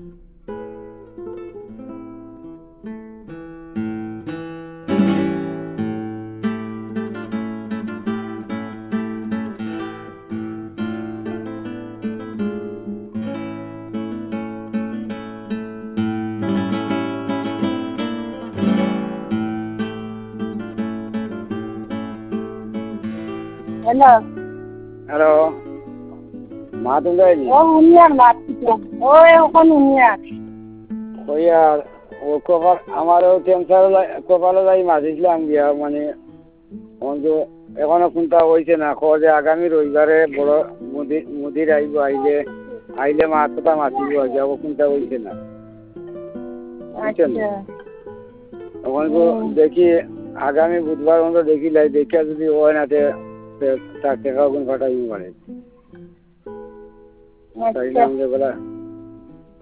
Hello hello, মা তুমি যায়নি? ও উনিয়ার মারছিলাম ওই ওখানে উনিয়ার ওই আর ও কপাল আমারও ক্যান্সার কপালে যাই মাঝিছিলাম গিয়া মানে অন্ত এখনো কোনটা হয়েছে না যে আগামী রবিবারে বড় মুদির আইব আইলে মা কথা মাতিব যাব কোনটা হয়েছে না বুঝছেন আচ্ছা ওখানে তো দেখি আগামী বুধবার মতো দেখি লাই দেখিয়া যদি হয় না তার টাকা ওখানে পাঠাইব পারে তাই না আচ্ছা আমাদের বেলা